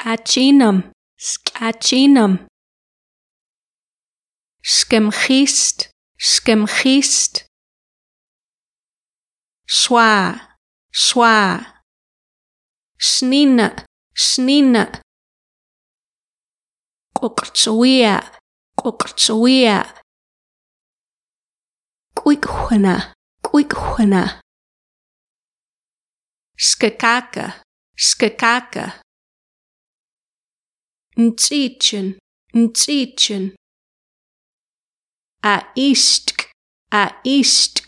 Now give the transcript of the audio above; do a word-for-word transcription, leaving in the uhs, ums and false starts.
Skachinam, skachinam. Skemgist, skemgist. Swa, swa. Snina, snina. Kokrtsuia, kokrtsuia. Quikhuna, quikhuna. Skakaka, skakaka. Ntsichin, ntsichin. A istk, a istk.